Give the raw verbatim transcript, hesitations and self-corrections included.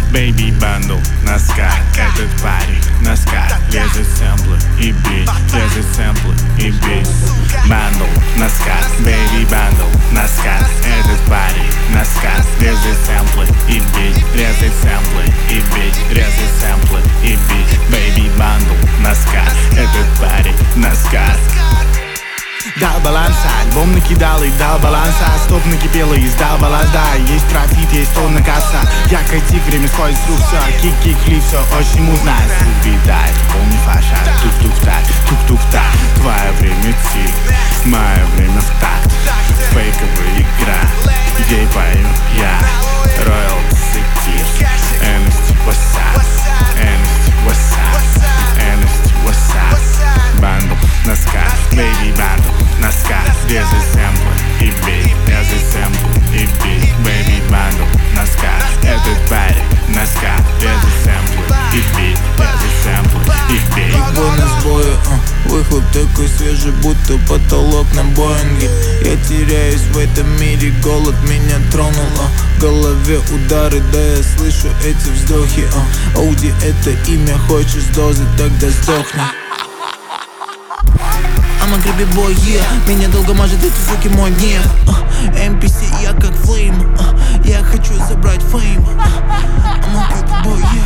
Baby бандл на скат. Этот парень на скат. Лезет сэмплы и бит. Лезет сэмплы и бит. Бандл на скат. Baby бандл на скат. Этот парень на скат. Лезет сэмплы и бит. Лезет сэмплы и бит. Лезет сэмплы и бит. Baby бандл на скат. Этот парень на скат. Дал баланса, альбом накидал и дал баланса. Стоп накипело и сдал баланс, да. Есть профит, есть тонна касса. Я катик, время сходит с рук, все. Кик-кик, флип, все очень мудно. Субидай, полный фаша. Тук-тук-так, тук-тук-так. Твое время тик, мое время в такт. Фейковая игра, ей пою я. Royalties и Tears. Энности, what's up? Энности, what's up? Энности, what's up? Бандл на скат, baby бандл на скат. Лезет сэмплы и бит, лезет сэмплы и бит. Baby бандл на скат. Этот парень на скат. Лезет сэмплы и бит, лезет сэмплы и бит. Бой на сбое, а, выхлоп такой свежий, будто потолок на Боинге. Я теряюсь в этом мире, голод меня тронул, а, в голове удары, да я слышу эти вздохи, а, Ауди это имя, хочешь дозы, тогда сдохни. I'm a creepy boy, yeah. Меня долго мажет эти звуки, мой гнев. эм пи си, я как флейм. Я хочу забрать фейм. I'm a creepy boy, yeah.